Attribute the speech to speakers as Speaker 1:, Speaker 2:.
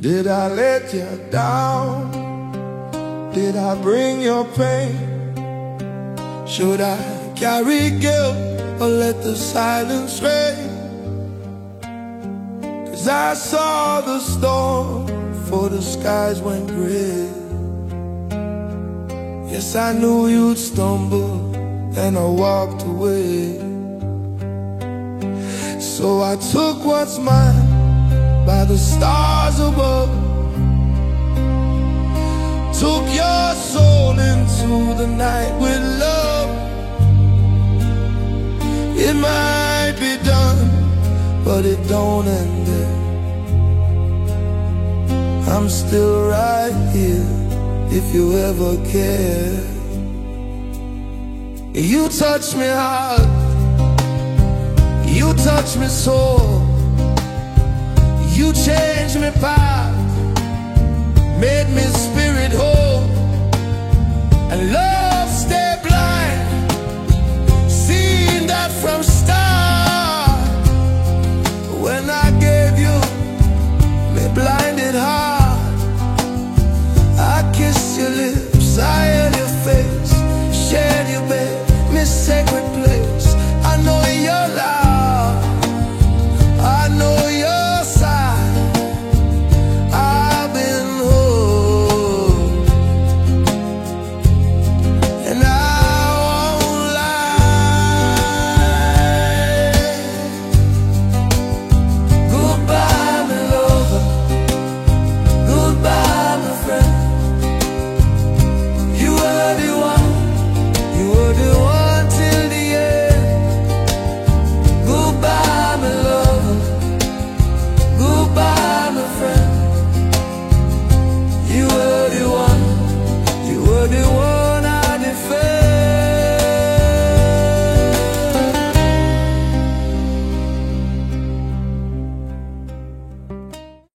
Speaker 1: Did I let you down? Did I bring your pain? Should I carry guilt or let the silence reign? 'Cause I saw the storm before the skies went gray. Yes, I knew you'd stumble and I walked away. So I took what's mine by the stars above, took your soul into the night with love. It might be done, but it don't end there. I'm still right here if you ever care. You touch me hard, you touch me sore, you change me past.